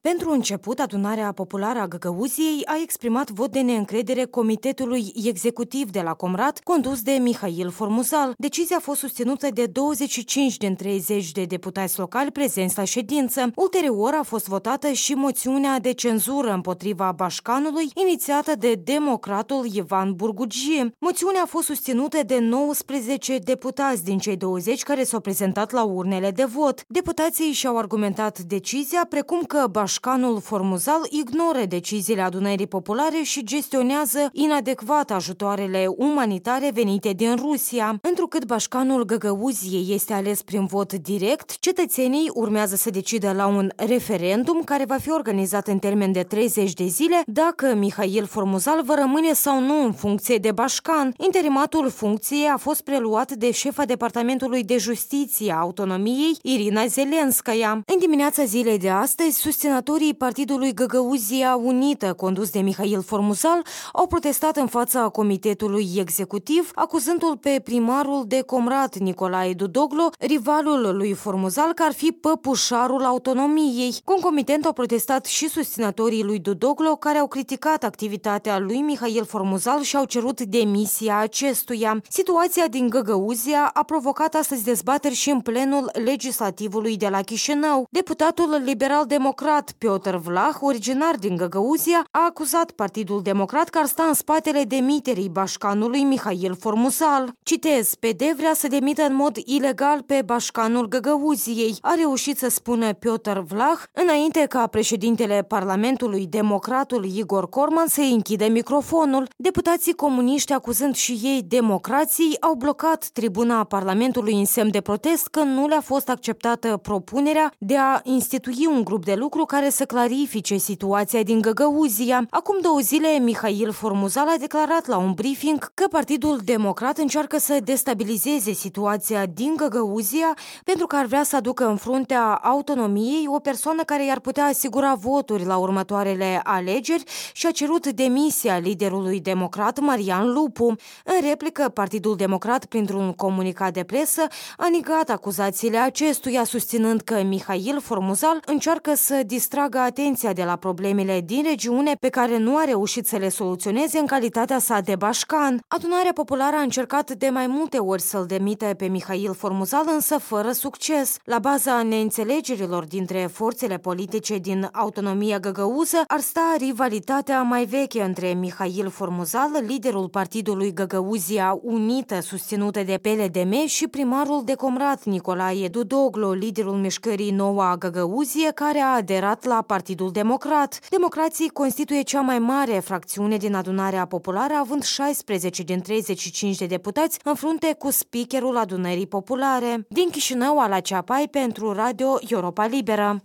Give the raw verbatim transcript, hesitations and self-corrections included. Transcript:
Pentru început, Adunarea Populară a Găgăuziei a exprimat vot de neîncredere Comitetului Executiv de la Comrat, condus de Mihail Formuzal. Decizia a fost susținută de douăzeci și cinci din treizeci de deputați locali prezenți la ședință. Ulterior a fost votată și moțiunea de cenzură împotriva Bașcanului, inițiată de democratul Ivan Burgugie. Moțiunea a fost susținută de nouăsprezece deputați din cei douăzeci care s-au prezentat la urnele de vot. Deputații și-au argumentat decizia, precum că Bașcanul Formuzal ignoră deciziile Adunării Populare și gestionează inadecvat ajutoarele umanitare venite din Rusia. Întrucât Bașcanul Găgăuziei este ales prin vot direct, cetățenii urmează să decidă la un referendum care va fi organizat în termen de treizeci de zile dacă Mihail Formuzal va rămâne sau nu în funcție de Bașcan. Interimatul funcției a fost preluat de șefa Departamentului de Justiție a Autonomiei, Irina Zelenskaya. În dimineața zilei de astăzi, susținătorii Partidului Găgăuzia Unită, condus de Mihail Formuzal, au protestat în fața Comitetului Executiv, acuzându-l pe primarul de Comrat, Nicolae Dudoglo, rivalul lui Formuzal, că ar fi păpușarul autonomiei. Concomitent au protestat și susținătorii lui Dudoglo, care au criticat activitatea lui Mihail Formuzal și au cerut demisia acestuia. Situația din Găgăuzia a provocat astăzi dezbateri și în plenul legislativului de la Chișinău. Deputatul liberal-democrat Piotr Vlah, originar din Găgăuzia, a acuzat Partidul Democrat că ar sta în spatele demiterii Bașcanului Mihail Formuzal. Citez, P D vrea să demită în mod ilegal pe Bașcanul Găgăuziei, a reușit să spună Piotr Vlah, înainte ca președintele Parlamentului, democratul Igor Corman, să-i închidă microfonul. Deputații comuniști, acuzând și ei democrații, au blocat tribuna Parlamentului în semn de protest că nu le-a fost acceptată propunerea de a institui un grup de lucru care să clarifice situația din Găgăuzia. Acum două zile, Mihail Formuzal a declarat la un briefing că Partidul Democrat încearcă să destabilizeze situația din Găgăuzia pentru că ar vrea să aducă în fruntea autonomiei o persoană care i-ar putea asigura voturi la următoarele alegeri și a cerut demisia liderului democrat Marian Lupu. În replică, Partidul Democrat, printr-un comunicat de presă, a negat acuzațiile acestuia, susținând că Mihail Formuzal încearcă să distragă atenția de la problemele din regiune pe care nu a reușit să le soluționeze în calitatea sa de Bașcan. Adunarea Populară a încercat de mai multe ori să-l demită pe Mihail Formuzal, însă fără succes. La baza neînțelegerilor dintre forțele politice din autonomia găgăuză ar sta rivalitatea mai veche între Mihail Formuzal, liderul Partidului Găgăuzia Unită, susținută de P L D M, și primarul de Comrat, Nicolae Dudoglo, liderul mișcării Noua Găgăuzie, care a aderat la Partidul Democrat. Democrații constituie cea mai mare fracțiune din Adunarea Populară, având șaisprezece din treizeci și cinci de deputați în frunte cu speakerul Adunării Populare. Din Chișinău, Ala Ceapai pentru Radio Europa Liberă.